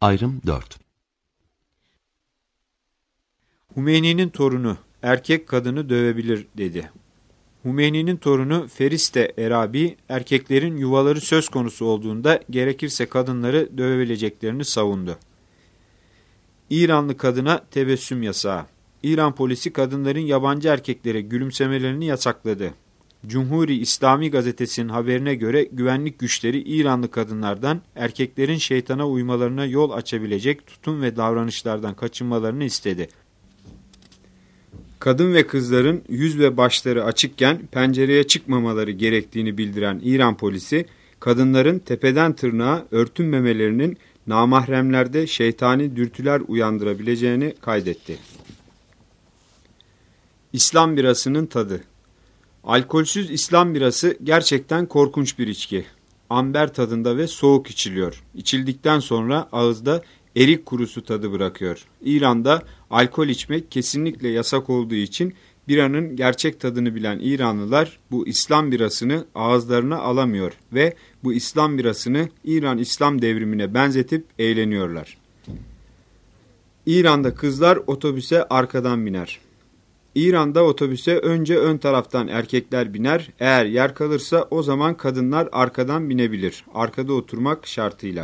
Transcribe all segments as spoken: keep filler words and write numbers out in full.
Ayrım dört. Hümeyni'nin torunu erkek kadını dövebilir dedi. Hümeyni'nin torunu Feriste Erabi, erkeklerin yuvaları söz konusu olduğunda gerekirse kadınları dövebileceklerini savundu. İranlı kadına tebessüm yasağı. İran polisi kadınların yabancı erkeklere gülümsemelerini yasakladı. Cumhuri İslami gazetesinin haberine göre güvenlik güçleri İranlı kadınlardan erkeklerin şeytana uymalarına yol açabilecek tutum ve davranışlardan kaçınmalarını istedi. Kadın ve kızların yüz ve başları açıkken pencereye çıkmamaları gerektiğini bildiren İran polisi, kadınların tepeden tırnağa örtünmemelerinin namahremlerde şeytani dürtüler uyandırabileceğini kaydetti. İslam birasının tadı. Alkolsüz İslam birası gerçekten korkunç bir içki. Amber tadında ve soğuk içiliyor. İçildikten sonra ağızda erik kurusu tadı bırakıyor. İran'da alkol içmek kesinlikle yasak olduğu için biranın gerçek tadını bilen İranlılar bu İslam birasını ağızlarına alamıyor ve bu İslam birasını İran İslam devrimine benzetip eğleniyorlar. İran'da kızlar otobüse arkadan biner. İran'da otobüse önce ön taraftan erkekler biner, eğer yer kalırsa o zaman kadınlar arkadan binebilir, arkada oturmak şartıyla.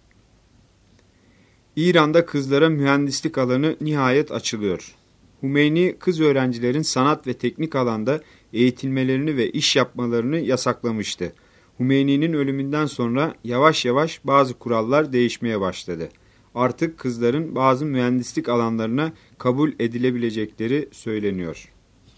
İran'da kızlara mühendislik alanı nihayet açılıyor. Hümeyni, kız öğrencilerin sanat ve teknik alanda eğitilmelerini ve iş yapmalarını yasaklamıştı. Hümeyni'nin ölümünden sonra yavaş yavaş bazı kurallar değişmeye başladı. Artık kızların bazı mühendislik alanlarına kabul edilebilecekleri söyleniyor.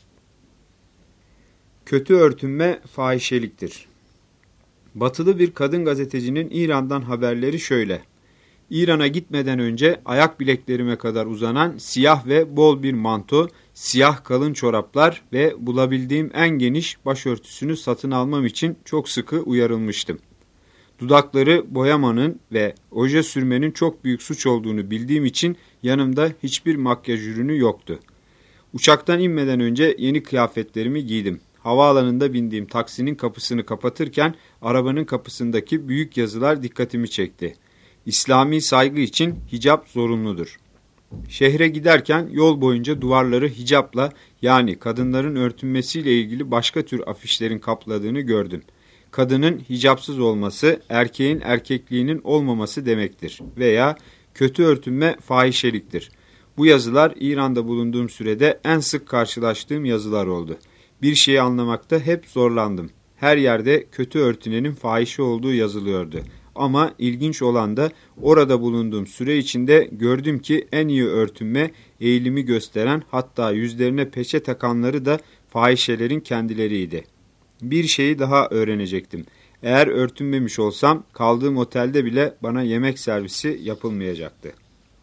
Kötü örtünme fahişeliktir. Batılı bir kadın gazetecinin İran'dan haberleri şöyle. İran'a gitmeden önce ayak bileklerime kadar uzanan siyah ve bol bir manto, siyah kalın çoraplar ve bulabildiğim en geniş başörtüsünü satın almam için çok sıkı uyarılmıştım. Dudakları boyamanın ve oje sürmenin çok büyük suç olduğunu bildiğim için yanımda hiçbir makyaj ürünü yoktu. Uçaktan inmeden önce yeni kıyafetlerimi giydim. Havaalanında bindiğim taksinin kapısını kapatırken arabanın kapısındaki büyük yazılar dikkatimi çekti. İslami saygı için hicap zorunludur. Şehre giderken yol boyunca duvarları hicapla, yani kadınların örtünmesiyle ilgili başka tür afişlerin kapladığını gördüm. Kadının hicapsız olması, erkeğin erkekliğinin olmaması demektir veya kötü örtünme fahişeliktir. Bu yazılar İran'da bulunduğum sürede en sık karşılaştığım yazılar oldu. Bir şeyi anlamakta hep zorlandım. Her yerde kötü örtünenin fahişe olduğu yazılıyordu. Ama ilginç olan da orada bulunduğum süre içinde gördüm ki en iyi örtünme, eğilimi gösteren, hatta yüzlerine peçe takanları da fahişelerin kendileriydi. Bir şeyi daha öğrenecektim. Eğer örtünmemiş olsam kaldığım otelde bile bana yemek servisi yapılmayacaktı.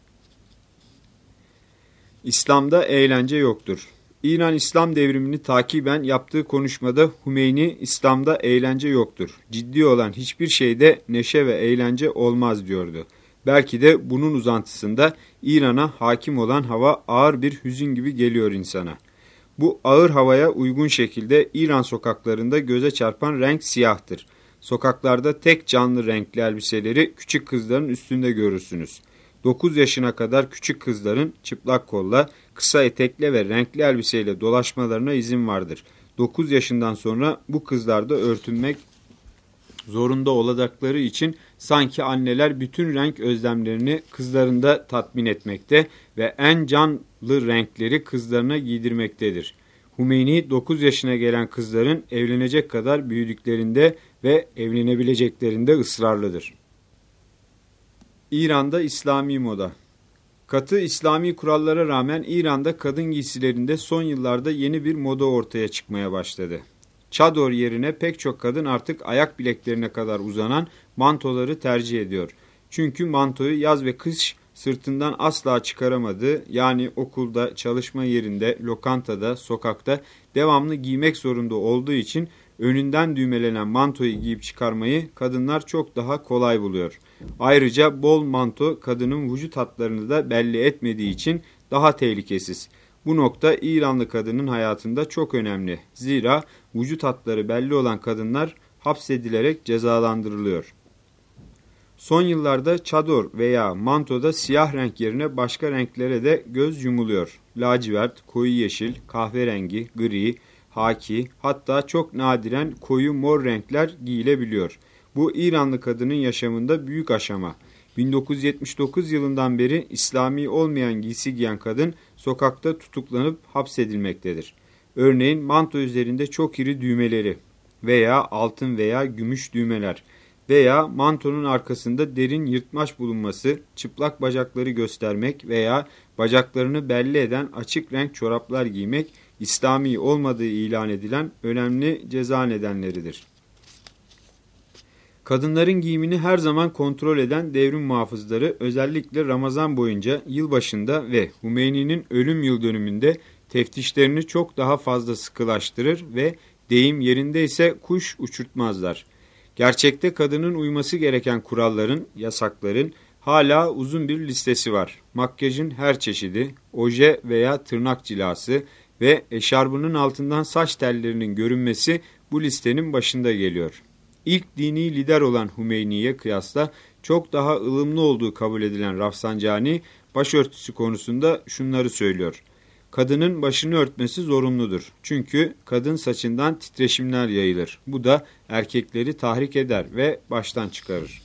İslam'da eğlence yoktur. İran İslam devrimini takiben yaptığı konuşmada Hümeyni, İslam'da eğlence yoktur. Ciddi olan hiçbir şeyde neşe ve eğlence olmaz diyordu. Belki de bunun uzantısında İran'a hakim olan hava ağır bir hüzün gibi geliyor insana. Bu ağır havaya uygun şekilde İran sokaklarında göze çarpan renk siyahtır. Sokaklarda tek canlı renkli elbiseleri küçük kızların üstünde görürsünüz. dokuz yaşına kadar küçük kızların çıplak kolla, kısa etekle ve renkli elbiseyle dolaşmalarına izin vardır. dokuz yaşından sonra bu kızlar da örtünmek zorunda olacakları için sanki anneler bütün renk özlemlerini kızlarında tatmin etmekte ve en canlı renkleri kızlarına giydirmektedir. Hümeyni, dokuz yaşına gelen kızların evlenecek kadar büyüdüklerinde ve evlenebileceklerinde ısrarlıdır. İran'da İslami moda. Katı İslami kurallara rağmen İran'da kadın giysilerinde son yıllarda yeni bir moda ortaya çıkmaya başladı. Çador yerine pek çok kadın artık ayak bileklerine kadar uzanan mantoları tercih ediyor. Çünkü mantoyu yaz ve kış sırtından asla çıkaramadığı, yani okulda, çalışma yerinde, lokantada, sokakta devamlı giymek zorunda olduğu için önünden düğmelenen mantoyu giyip çıkarmayı kadınlar çok daha kolay buluyor. Ayrıca bol manto kadının vücut hatlarını da belli etmediği için daha tehlikesiz. Bu nokta İranlı kadının hayatında çok önemli. Zira vücut hatları belli olan kadınlar hapsedilerek cezalandırılıyor. Son yıllarda çador veya mantoda siyah renk yerine başka renklere de göz yumuluyor. Lacivert, koyu yeşil, kahverengi, gri, haki, hatta çok nadiren koyu mor renkler giyilebiliyor. Bu İranlı kadının yaşamında büyük aşama. bin dokuz yüz yetmiş dokuz yılından beri İslami olmayan giysi giyen kadın sokakta tutuklanıp hapsedilmektedir. Örneğin manto üzerinde çok iri düğmeleri veya altın veya gümüş düğmeler veya mantonun arkasında derin yırtmaç bulunması, çıplak bacakları göstermek veya bacaklarını belli eden açık renk çoraplar giymek İslami olmadığı ilan edilen önemli ceza nedenleridir. Kadınların giyimini her zaman kontrol eden devrim muhafızları özellikle Ramazan boyunca yılbaşında ve Hümeyni'nin ölüm yıl dönümünde teftişlerini çok daha fazla sıkılaştırır ve deyim yerindeyse kuş uçurtmazlar. Gerçekte kadının uyması gereken kuralların, yasakların hala uzun bir listesi var. Makyajın her çeşidi, oje veya tırnak cilası ve eşarbının altından saç tellerinin görünmesi bu listenin başında geliyor. İlk dini lider olan Hümeyni'ye kıyasla çok daha ılımlı olduğu kabul edilen Rafsanjani, başörtüsü konusunda şunları söylüyor. Kadının başını örtmesi zorunludur. Çünkü kadın saçından titreşimler yayılır. Bu da erkekleri tahrik eder ve baştan çıkarır.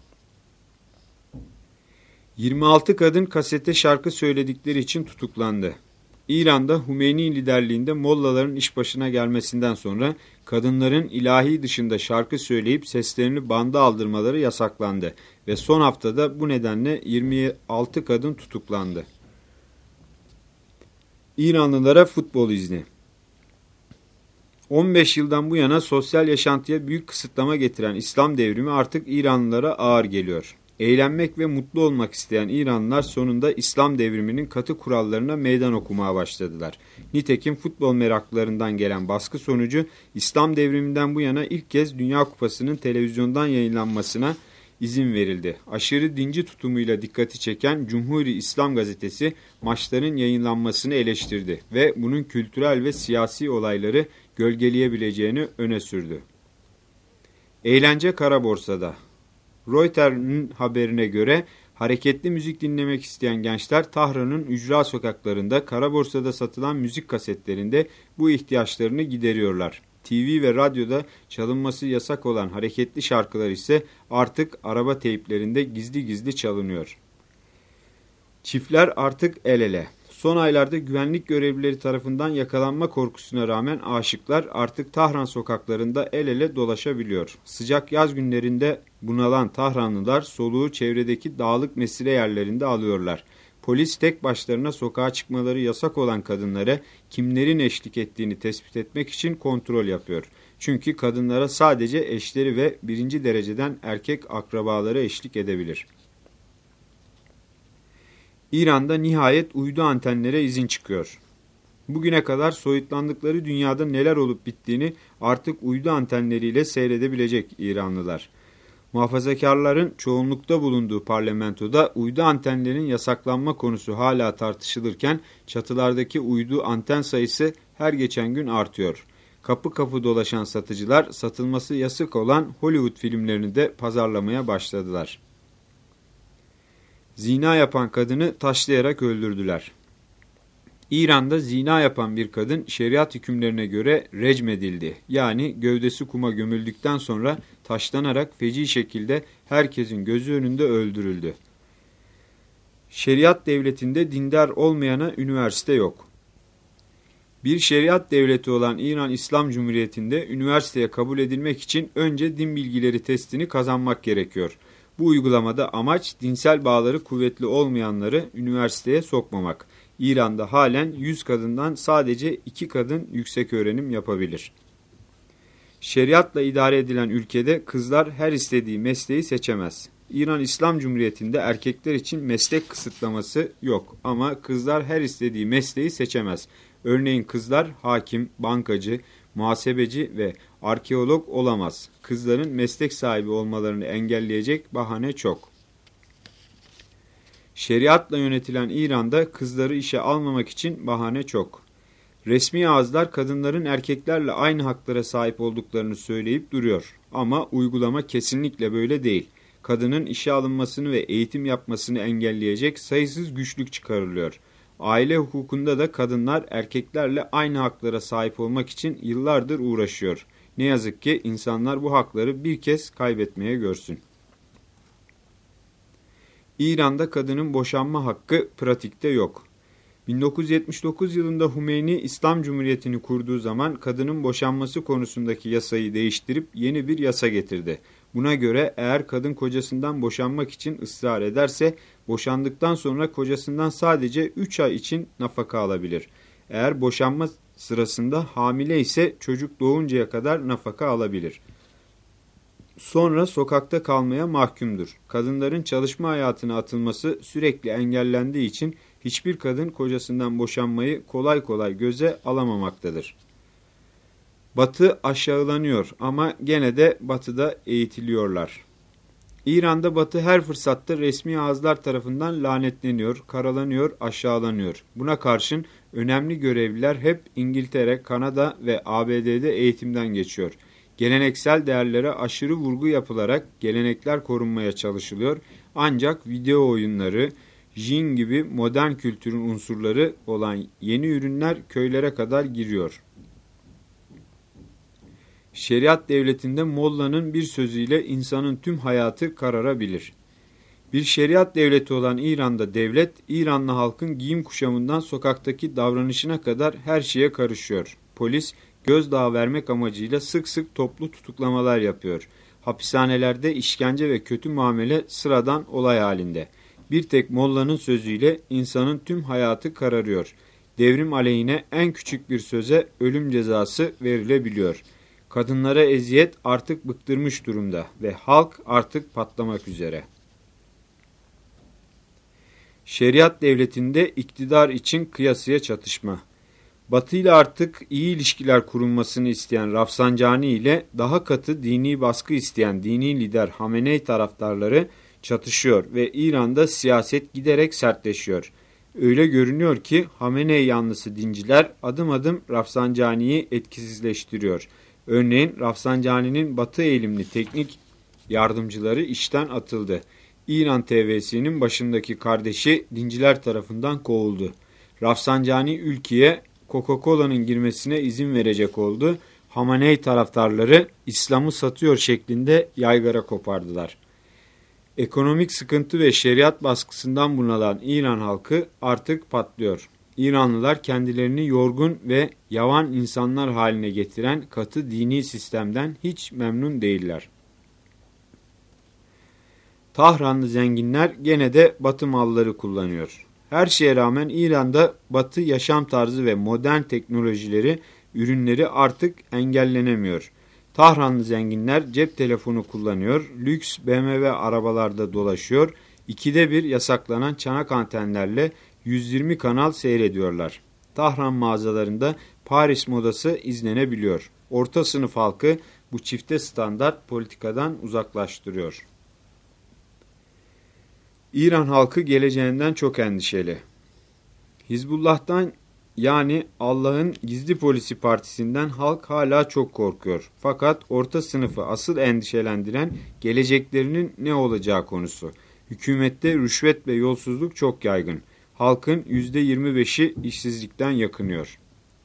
yirmi altı kadın kasete şarkı söyledikleri için tutuklandı. İran'da Hümeyni liderliğinde mollaların iş başına gelmesinden sonra kadınların ilahi dışında şarkı söyleyip seslerini banda aldırmaları yasaklandı ve son haftada bu nedenle yirmi altı kadın tutuklandı. İranlılara futbol izni. on beş yıldan bu yana sosyal yaşantıya büyük kısıtlama getiren İslam devrimi artık İranlılara ağır geliyor. Eğlenmek ve mutlu olmak isteyen İranlılar sonunda İslam devriminin katı kurallarına meydan okumaya başladılar. Nitekim futbol meraklılarından gelen baskı sonucu İslam devriminden bu yana ilk kez Dünya Kupası'nın televizyondan yayınlanmasına izin verildi. Aşırı dinci tutumuyla dikkati çeken Cumhuri İslam gazetesi maçların yayınlanmasını eleştirdi ve bunun kültürel ve siyasi olayları gölgeleyebileceğini öne sürdü. Eğlence kara borsada. Reuters'ın haberine göre hareketli müzik dinlemek isteyen gençler Tahran'ın ücra sokaklarında kara borsada satılan müzik kasetlerinde bu ihtiyaçlarını gideriyorlar. T V ve radyoda çalınması yasak olan hareketli şarkılar ise artık araba teyplerinde gizli gizli çalınıyor. Çiftler artık el ele. Son aylarda güvenlik görevlileri tarafından yakalanma korkusuna rağmen aşıklar artık Tahran sokaklarında el ele dolaşabiliyor. Sıcak yaz günlerinde bunalan Tahranlılar soluğu çevredeki dağlık mesire yerlerinde alıyorlar. Polis tek başlarına sokağa çıkmaları yasak olan kadınlara kimlerin eşlik ettiğini tespit etmek için kontrol yapıyor. Çünkü kadınlara sadece eşleri ve birinci dereceden erkek akrabaları eşlik edebilir. İran'da nihayet uydu antenlere izin çıkıyor. Bugüne kadar soyutlandıkları dünyada neler olup bittiğini artık uydu antenleriyle seyredebilecek İranlılar. Muhafazakarların çoğunlukta bulunduğu parlamentoda uydu antenlerinin yasaklanma konusu hala tartışılırken çatılardaki uydu anten sayısı her geçen gün artıyor. Kapı kapı dolaşan satıcılar satılması yasak olan Hollywood filmlerini de pazarlamaya başladılar. Zina yapan kadını taşlayarak öldürdüler. İran'da zina yapan bir kadın şeriat hükümlerine göre recmedildi. Yani gövdesi kuma gömüldükten sonra taşlanarak feci şekilde herkesin gözü önünde öldürüldü. Şeriat devletinde dindar olmayana üniversite yok. Bir şeriat devleti olan İran İslam Cumhuriyeti'nde üniversiteye kabul edilmek için önce din bilgileri testini kazanmak gerekiyor. Bu uygulamada amaç dinsel bağları kuvvetli olmayanları üniversiteye sokmamak. İran'da halen yüz kadından sadece iki kadın yüksek öğrenim yapabilir. Şeriatla idare edilen ülkede kızlar her istediği mesleği seçemez. İran İslam Cumhuriyeti'nde erkekler için meslek kısıtlaması yok ama kızlar her istediği mesleği seçemez. Örneğin kızlar hakim, bankacı, muhasebeci ve arkeolog olamaz. Kızların meslek sahibi olmalarını engelleyecek bahane çok. Şeriatla yönetilen İran'da kızları işe almamak için bahane çok. Resmi ağızlar kadınların erkeklerle aynı haklara sahip olduklarını söyleyip duruyor. Ama uygulama kesinlikle böyle değil. kadının işe alınmasını ve eğitim yapmasını engelleyecek sayısız güçlük çıkarılıyor. Aile hukukunda da kadınlar erkeklerle aynı haklara sahip olmak için yıllardır uğraşıyor. Ne yazık ki insanlar bu hakları bir kez kaybetmeye görsün. İran'da kadının boşanma hakkı pratikte yok. bin dokuz yüz yetmiş dokuz yılında Hümeyni İslam Cumhuriyeti'ni kurduğu zaman kadının boşanması konusundaki yasayı değiştirip yeni bir yasa getirdi. Buna göre eğer kadın kocasından boşanmak için ısrar ederse boşandıktan sonra kocasından sadece üç ay için nafaka alabilir. Eğer boşanma sırasında hamile ise çocuk doğuncaya kadar nafaka alabilir. Sonra sokakta kalmaya mahkumdur. Kadınların çalışma hayatına atılması sürekli engellendiği için hiçbir kadın kocasından boşanmayı kolay kolay göze alamamaktadır. Batı aşağılanıyor ama gene de Batı'da eğitiliyorlar. İran'da Batı her fırsatta resmi ağızlar tarafından lanetleniyor, karalanıyor, aşağılanıyor. Buna karşın önemli görevliler hep İngiltere, Kanada ve A B D'de eğitimden geçiyor. Geleneksel değerlere aşırı vurgu yapılarak gelenekler korunmaya çalışılıyor. Ancak video oyunları, jin gibi modern kültürün unsurları olan yeni ürünler köylere kadar giriyor. Şeriat devletinde mollanın bir sözüyle insanın tüm hayatı kararabilir. Bir şeriat devleti olan İran'da devlet, İranlı halkın giyim kuşamından sokaktaki davranışına kadar her şeye karışıyor. Polis, gözdağı vermek amacıyla sık sık toplu tutuklamalar yapıyor. Hapishanelerde işkence ve kötü muamele sıradan olay halinde. Bir tek mollanın sözüyle insanın tüm hayatı kararıyor. Devrim aleyhine en küçük bir söze ölüm cezası verilebiliyor. Kadınlara eziyet artık bıktırmış durumda ve halk artık patlamak üzere. Şeriat devletinde iktidar için kıyasıya çatışma. Batı ile artık iyi ilişkiler kurulmasını isteyen Rafsanjani ile daha katı dini baskı isteyen dini lider Hamenei taraftarları çatışıyor ve İran'da siyaset giderek sertleşiyor. Öyle görünüyor ki Hamenei yanlısı dinciler adım adım Rafsanjani'yi etkisizleştiriyor. Örneğin Rafsanjani'nin batı eğilimli teknik yardımcıları işten atıldı. İran T V'sinin başındaki kardeşi dinciler tarafından kovuldu. Rafsanjani ülkeye Coca-Cola'nın girmesine izin verecek oldu. Hamenei taraftarları İslam'ı satıyor şeklinde yaygara kopardılar. Ekonomik sıkıntı ve şeriat baskısından bunalan İran halkı artık patlıyor. İranlılar kendilerini yorgun ve yavan insanlar haline getiren katı dini sistemden hiç memnun değiller. Tahranlı zenginler gene de Batı malları kullanıyor. Her şeye rağmen İran'da Batı yaşam tarzı ve modern teknolojileri, ürünleri artık engellenemiyor. Tahranlı zenginler cep telefonu kullanıyor, lüks B M W arabalarda dolaşıyor, ikide bir yasaklanan çanak antenlerle yüz yirmi kanal seyrediyorlar. Tahran mağazalarında Paris modası izlenebiliyor. Orta sınıf halkı bu çifte standart politikadan uzaklaştırıyor. İran halkı geleceğinden çok endişeli. Hizbullah'tan yani Allah'ın gizli polisi partisinden halk hala çok korkuyor. Fakat orta sınıfı asıl endişelendiren geleceklerinin ne olacağı konusu. Hükümette rüşvet ve yolsuzluk çok yaygın. Halkın yüzde yirmi beşi işsizlikten yakınıyor.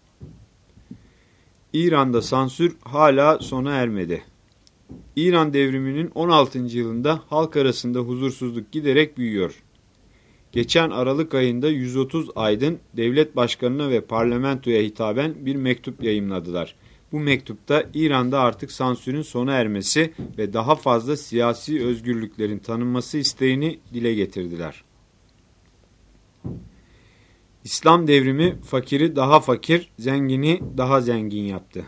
İran'da sansür hala sona ermedi. İran devriminin on altıncı yılında halk arasında huzursuzluk giderek büyüyor. Geçen Aralık ayında yüz otuz aydın devlet başkanına ve parlamentoya hitaben bir mektup yayımladılar. Bu mektupta İran'da artık sansürün sona ermesi ve daha fazla siyasi özgürlüklerin tanınması isteğini dile getirdiler. İslam devrimi fakiri daha fakir, zengini daha zengin yaptı.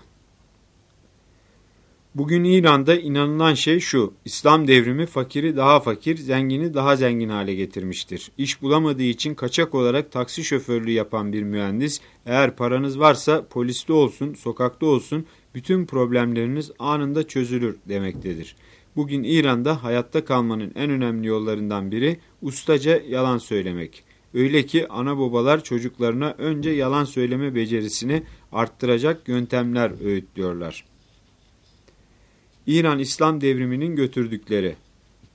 Bugün İran'da inanılan şey şu, İslam devrimi fakiri daha fakir, zengini daha zengin hale getirmiştir. İş bulamadığı için kaçak olarak taksi şoförlüğü yapan bir mühendis, eğer paranız varsa poliste olsun, sokakta olsun, bütün problemleriniz anında çözülür demektedir. Bugün İran'da hayatta kalmanın en önemli yollarından biri ustaca yalan söylemek. Öyle ki ana babalar çocuklarına önce yalan söyleme becerisini arttıracak yöntemler öğütlüyorlar. İran İslam devriminin götürdükleri.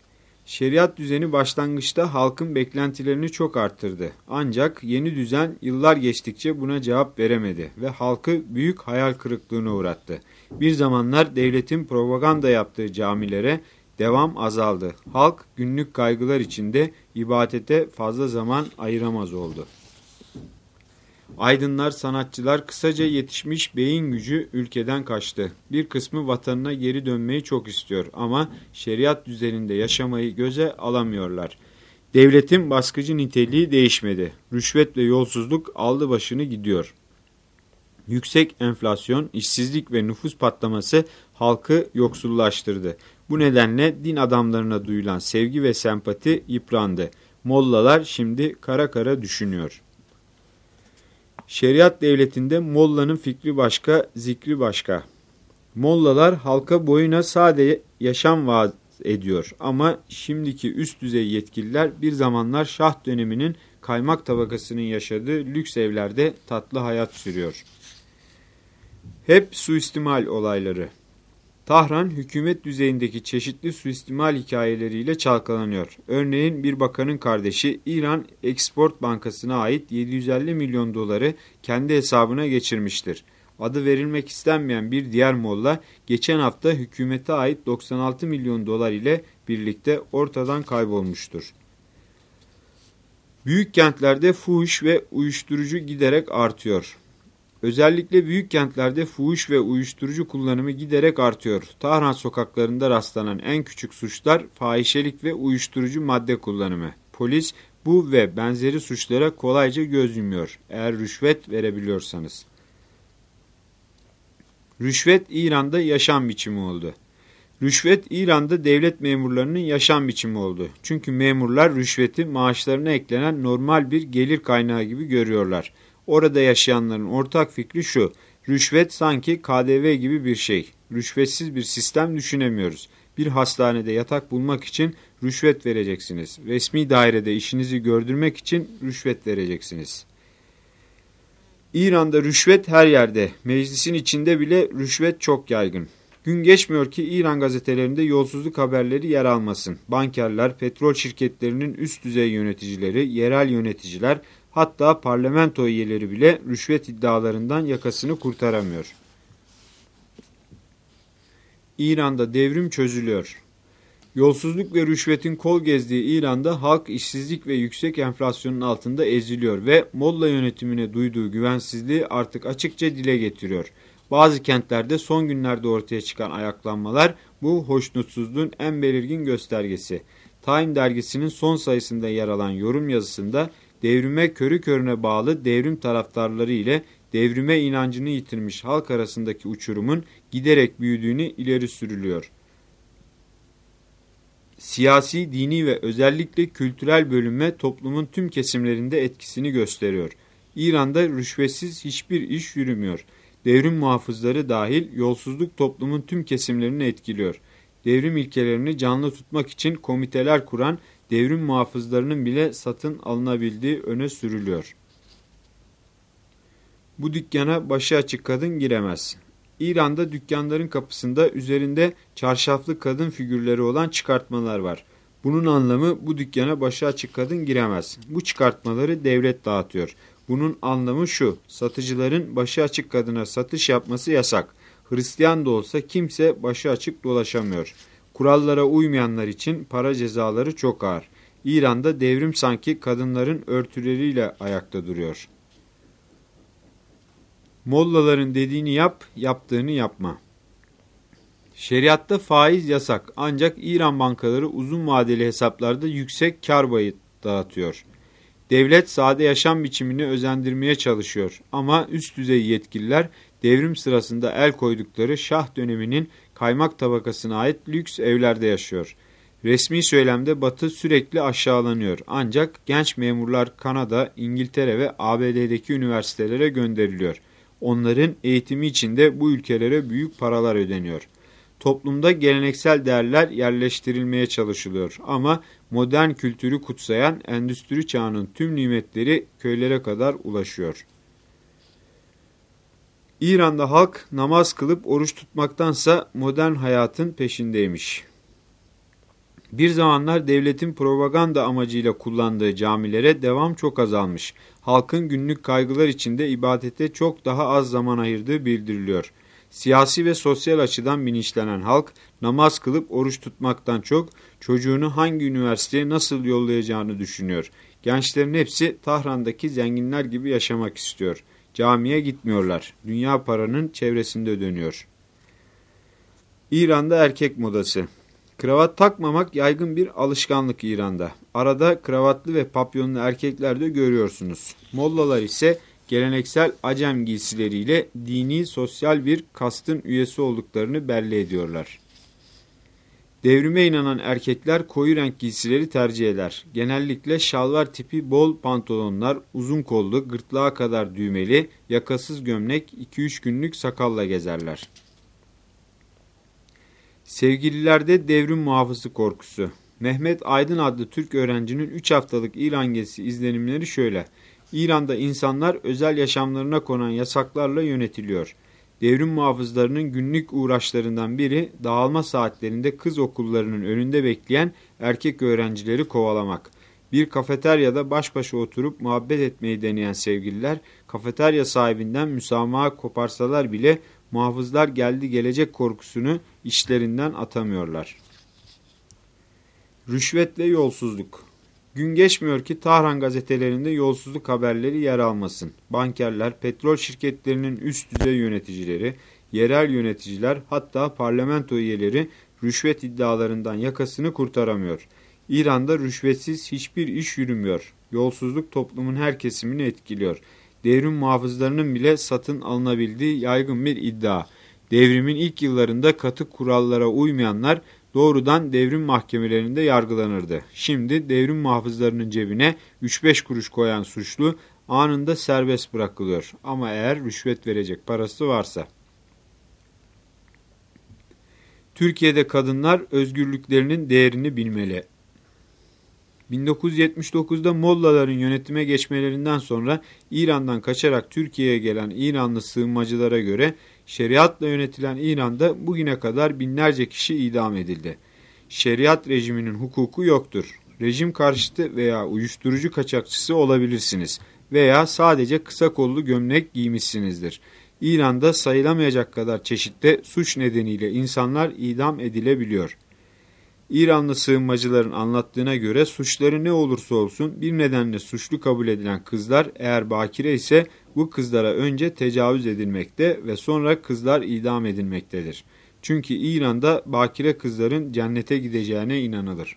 Şeriat düzeni başlangıçta halkın beklentilerini çok arttırdı. Ancak yeni düzen yıllar geçtikçe buna cevap veremedi ve halkı büyük hayal kırıklığına uğrattı. Bir zamanlar devletin propaganda yaptığı camilere devam azaldı. Halk günlük kaygılar içinde ibadete fazla zaman ayıramaz oldu. Aydınlar, sanatçılar, kısaca yetişmiş beyin gücü ülkeden kaçtı. Bir kısmı vatanına geri dönmeyi çok istiyor ama şeriat düzeninde yaşamayı göze alamıyorlar. Devletin baskıcı niteliği değişmedi. Rüşvet ve yolsuzluk aldı başını gidiyor. Yüksek enflasyon, işsizlik ve nüfus patlaması halkı yoksullaştırdı. Bu nedenle din adamlarına duyulan sevgi ve sempati yıprandı. Mollalar şimdi kara kara düşünüyor. Şeriat devletinde mollanın fikri başka, zikri başka. Mollalar halka boyuna sade yaşam vaat ediyor ama şimdiki üst düzey yetkililer bir zamanlar Şah döneminin kaymak tabakasının yaşadığı lüks evlerde tatlı hayat sürüyor. Hep suistimal olayları. Tahran hükümet düzeyindeki çeşitli suistimal hikayeleriyle çalkalanıyor. Örneğin bir bakanın kardeşi İran Export Bankası'na ait yedi yüz elli milyon doları kendi hesabına geçirmiştir. Adı verilmek istenmeyen bir diğer molla geçen hafta hükümete ait doksan altı milyon dolar ile birlikte ortadan kaybolmuştur. Büyük kentlerde fuhuş ve uyuşturucu giderek artıyor. Özellikle büyük kentlerde fuhuş ve uyuşturucu kullanımı giderek artıyor. Tahran sokaklarında rastlanan en küçük suçlar fahişelik ve uyuşturucu madde kullanımı. Polis bu ve benzeri suçlara kolayca göz yumuyor eğer rüşvet verebiliyorsanız. Rüşvet İran'da yaşam biçimi oldu. Rüşvet İran'da devlet memurlarının yaşam biçimi oldu. Çünkü memurlar rüşveti maaşlarına eklenen normal bir gelir kaynağı gibi görüyorlar. Orada yaşayanların ortak fikri şu: rüşvet sanki K D V gibi bir şey. Rüşvetsiz bir sistem düşünemiyoruz. Bir hastanede yatak bulmak için rüşvet vereceksiniz. Resmi dairede işinizi gördürmek için rüşvet vereceksiniz. İran'da rüşvet her yerde. Meclisin içinde bile rüşvet çok yaygın. Gün geçmiyor ki İran gazetelerinde yolsuzluk haberleri yer almasın. Bankerler, petrol şirketlerinin üst düzey yöneticileri, yerel yöneticiler, hatta parlamento üyeleri bile rüşvet iddialarından yakasını kurtaramıyor. İran'da devrim çözülüyor. Yolsuzluk ve rüşvetin kol gezdiği İran'da halk işsizlik ve yüksek enflasyonun altında eziliyor ve molla yönetimine duyduğu güvensizliği artık açıkça dile getiriyor. Bazı kentlerde son günlerde ortaya çıkan ayaklanmalar bu hoşnutsuzluğun en belirgin göstergesi. Time dergisinin son sayısında yer alan yorum yazısında devrime körü körüne bağlı devrim taraftarları ile devrime inancını yitirmiş halk arasındaki uçurumun giderek büyüdüğünü ileri sürülüyor. Siyasi, dini ve özellikle kültürel bölünme toplumun tüm kesimlerinde etkisini gösteriyor. İran'da rüşvetsiz hiçbir iş yürümüyor. Devrim muhafızları dahil yolsuzluk toplumun tüm kesimlerini etkiliyor. Devrim ilkelerini canlı tutmak için komiteler kuran devrim muhafızlarının bile satın alınabildiği öne sürülüyor. Bu dükkana başı açık kadın giremez. İran'da dükkanların kapısında üzerinde çarşaflı kadın figürleri olan çıkartmalar var. Bunun anlamı bu dükkana başı açık kadın giremez. Bu çıkartmaları devlet dağıtıyor. Bunun anlamı şu: satıcıların başı açık kadına satış yapması yasak. Hristiyan da olsa kimse başı açık dolaşamıyor. Kurallara uymayanlar için para cezaları çok ağır. İran'da devrim sanki kadınların örtüleriyle ayakta duruyor. Mollaların dediğini yap, yaptığını yapma. Şeriatta faiz yasak ancak İran bankaları uzun vadeli hesaplarda yüksek kar payı dağıtıyor. Devlet sade yaşam biçimini özendirmeye çalışıyor ama üst düzey yetkililer devrim sırasında el koydukları Şah döneminin kaymak tabakasına ait lüks evlerde yaşıyor. Resmi söylemde Batı sürekli aşağılanıyor ancak genç memurlar Kanada, İngiltere ve A B D'deki üniversitelere gönderiliyor. Onların eğitimi için de bu ülkelere büyük paralar ödeniyor. Toplumda geleneksel değerler yerleştirilmeye çalışılıyor ama modern kültürü kutsayan endüstri çağının tüm nimetleri köylere kadar ulaşıyor. İran'da halk namaz kılıp oruç tutmaktansa modern hayatın peşindeymiş. Bir zamanlar devletin propaganda amacıyla kullandığı camilere devam çok azalmış. Halkın günlük kaygılar içinde ibadete çok daha az zaman ayırdığı bildiriliyor. Siyasi ve sosyal açıdan bilinçlenen halk, namaz kılıp oruç tutmaktan çok çocuğunu hangi üniversiteye nasıl yollayacağını düşünüyor. Gençlerin hepsi Tahran'daki zenginler gibi yaşamak istiyor. Camiye gitmiyorlar. Dünya paranın çevresinde dönüyor. İran'da erkek modası. Kravat takmamak yaygın bir alışkanlık İran'da. Arada kravatlı ve papyonlu erkekler de görüyorsunuz. Mollalar ise geleneksel Acem giysileriyle dini, sosyal bir kastın üyesi olduklarını belli ediyorlar. Devrime inanan erkekler koyu renk giysileri tercih eder. Genellikle şalvar tipi bol pantolonlar, uzun kollu, gırtlağa kadar düğmeli, yakasız gömlek, iki üç günlük sakalla gezerler. Sevgililerde devrim muhafızı korkusu. Mehmet Aydın adlı Türk öğrencinin üç haftalık İran gezisi izlenimleri şöyle. İran'da insanlar özel yaşamlarına konan yasaklarla yönetiliyor. Devrim muhafızlarının günlük uğraşlarından biri dağılma saatlerinde kız okullarının önünde bekleyen erkek öğrencileri kovalamak. Bir kafeteryada baş başa oturup muhabbet etmeyi deneyen sevgililer kafeterya sahibinden müsamaha koparsalar bile muhafızlar geldi gelecek korkusunu içlerinden atamıyorlar. Rüşvetle yolsuzluk. Gün geçmiyor ki Tahran gazetelerinde yolsuzluk haberleri yer almasın. Bankerler, petrol şirketlerinin üst düzey yöneticileri, yerel yöneticiler, hatta parlamento üyeleri rüşvet iddialarından yakasını kurtaramıyor. İran'da rüşvetsiz hiçbir iş yürümüyor. Yolsuzluk toplumun her kesimini etkiliyor. Devrim muhafızlarının bile satın alınabildiği yaygın bir iddia. Devrimin ilk yıllarında katı kurallara uymayanlar doğrudan devrim mahkemelerinde yargılanırdı. Şimdi devrim muhafızlarının cebine üç beş kuruş koyan suçlu anında serbest bırakılıyor. Ama eğer rüşvet verecek parası varsa. Türkiye'de kadınlar özgürlüklerinin değerini bilmeli. bin dokuz yüz yetmiş dokuzda Mollaların yönetime geçmelerinden sonra İran'dan kaçarak Türkiye'ye gelen İranlı sığınmacılara göre şeriatla yönetilen İran'da bugüne kadar binlerce kişi idam edildi. Şeriat rejiminin hukuku yoktur. Rejim karşıtı veya uyuşturucu kaçakçısı olabilirsiniz veya sadece kısa kollu gömlek giymişsinizdir. İran'da sayılamayacak kadar çeşitli suç nedeniyle insanlar idam edilebiliyor. İranlı sığınmacıların anlattığına göre suçları ne olursa olsun bir nedenle suçlu kabul edilen kızlar eğer bakire ise bu kızlara önce tecavüz edilmekte ve sonra kızlar idam edilmektedir. Çünkü İran'da bakire kızların cennete gideceğine inanılır.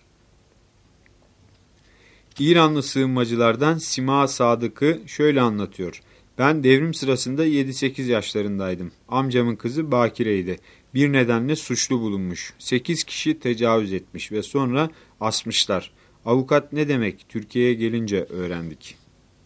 İranlı sığınmacılardan Sima Sadık'ı şöyle anlatıyor. Ben devrim sırasında yedi sekiz yaşlarındaydım. Amcamın kızı bakireydi. Bir nedenle suçlu bulunmuş. sekiz kişi tecavüz etmiş ve sonra asmışlar. Avukat ne demek Türkiye'ye gelince öğrendik.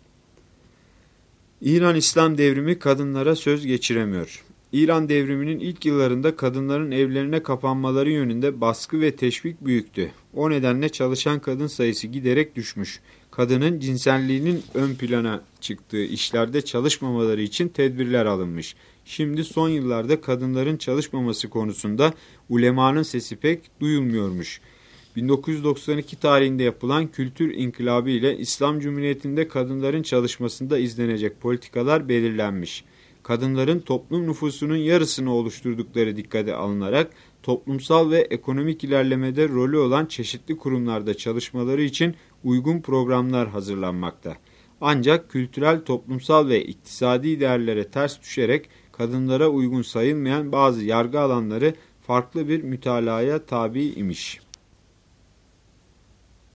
İran İslam devrimi kadınlara söz geçiremiyor. İran devriminin ilk yıllarında kadınların evlerine kapanmaları yönünde baskı ve teşvik büyüktü. O nedenle çalışan kadın sayısı giderek düşmüş. Kadının cinselliğinin ön plana çıktığı işlerde çalışmamaları için tedbirler alınmış. Şimdi son yıllarda kadınların çalışmaması konusunda ulemanın sesi pek duyulmuyormuş. bin dokuz yüz doksan iki tarihinde yapılan kültür inkılabı ile İslam Cumhuriyeti'nde kadınların çalışmasında izlenecek politikalar belirlenmiş. Kadınların toplum nüfusunun yarısını oluşturdukları dikkate alınarak toplumsal ve ekonomik ilerlemede rolü olan çeşitli kurumlarda çalışmaları için uygun programlar hazırlanmakta. Ancak kültürel, toplumsal ve iktisadi değerlere ters düşerek kadınlara uygun sayılmayan bazı yargı alanları farklı bir mütalaya tabi imiş.